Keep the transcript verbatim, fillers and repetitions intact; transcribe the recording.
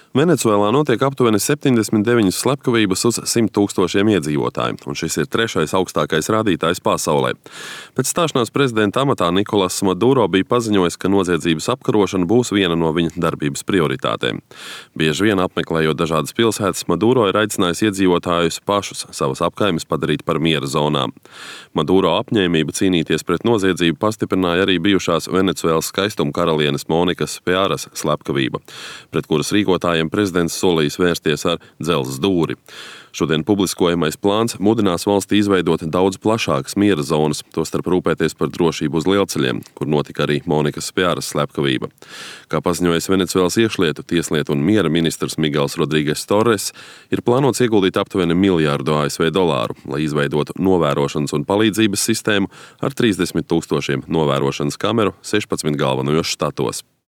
Venecuēlā notiek aptuveni septiņdesmit deviņas slepkavības uz simt tūkstošiem iedzīvotāju, un šis ir trešais augstākais rādītājs pasaulē. Pēc stāšanās prezidenta amatā Nikolas Maduro bija paziņojis, ka noziedzības apkarošana būs viena no viņa darbības prioritātēm. Bieži vien apmeklējot dažādas pilsētas, Maduro ir aicinājis iedzīvotājus pašus savas apkaimes padarīt par miera zonām. Maduro apņēmība cīnīties pret noziedzību pastiprināja arī bijušās Venecuēlas skaistuma karalienes Monikas Pearas slepkavība, pret kuras rīkotājiem prezidents solījis vērsties ar dzelzs dūri. Šodien publiskojamais plāns mudinās valstī izveidot daudz plašākas miera zonas, tostarp rūpēties par drošību uz lielceļiem, kur notika arī Monikas Pearas slepkavība. Kā paziņojis Venecuēlas iekšlietu, tieslietu un miera ministrs Miguels Rodrīgas Torres, ir plānots ieguldīt aptuveni miljārdu A S V dolāru, lai izveidotu novērošanas un palīdzības sistēmu ar trīsdesmit tūkstošiem novērošanas kameru sešpadsmit galvenajos štatos.